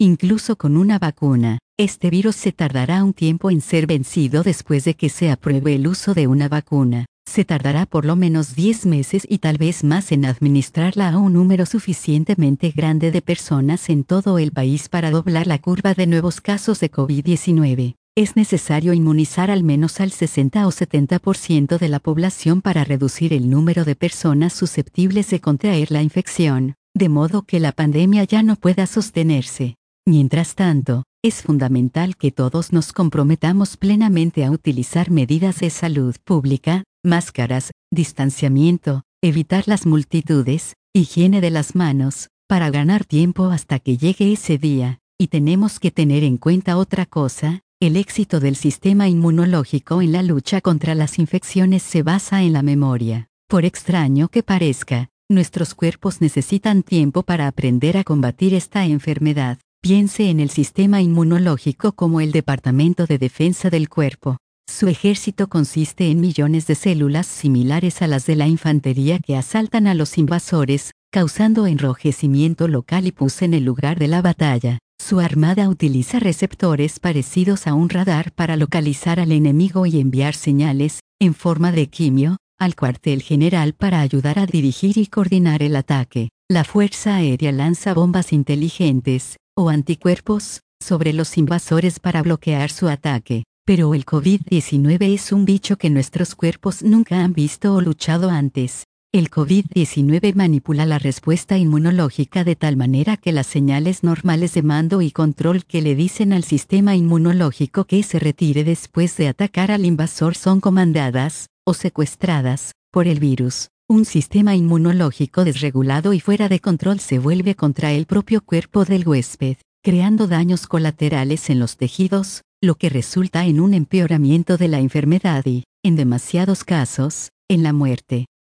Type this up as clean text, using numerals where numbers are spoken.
Incluso con una vacuna, este virus se tardará un tiempo en ser vencido después de que se apruebe el uso de una vacuna. Se tardará por lo menos 10 meses y tal vez más en administrarla a un número suficientemente grande de personas en todo el país para doblar la curva de nuevos casos de COVID-19. Es necesario inmunizar al menos al 60 o 70% de la población para reducir el número de personas susceptibles de contraer la infección, de modo que la pandemia ya no pueda sostenerse. Mientras tanto, es fundamental que todos nos comprometamos plenamente a utilizar medidas de salud pública, máscaras, distanciamiento, evitar las multitudes, higiene de las manos, para ganar tiempo hasta que llegue ese día. Y tenemos que tener en cuenta otra cosa: el éxito del sistema inmunológico en la lucha contra las infecciones se basa en la memoria. Por extraño que parezca, nuestros cuerpos necesitan tiempo para aprender a combatir esta enfermedad. Piense en el sistema inmunológico como el Departamento de Defensa del cuerpo. Su ejército consiste en millones de células similares a las de la infantería que asaltan a los invasores, causando enrojecimiento local y pus en el lugar de la batalla. Su armada utiliza receptores parecidos a un radar para localizar al enemigo y enviar señales, en forma de quimio, al cuartel general para ayudar a dirigir y coordinar el ataque. La Fuerza Aérea lanza bombas inteligentes, o anticuerpos, sobre los invasores para bloquear su ataque. Pero el COVID-19 es un bicho que nuestros cuerpos nunca han visto o luchado antes. El COVID-19 manipula la respuesta inmunológica de tal manera que las señales normales de mando y control que le dicen al sistema inmunológico que se retire después de atacar al invasor son comandadas, o secuestradas, por el virus. Un sistema inmunológico desregulado y fuera de control se vuelve contra el propio cuerpo del huésped, creando daños colaterales en los tejidos, lo que resulta en un empeoramiento de la enfermedad y, en demasiados casos, en la muerte.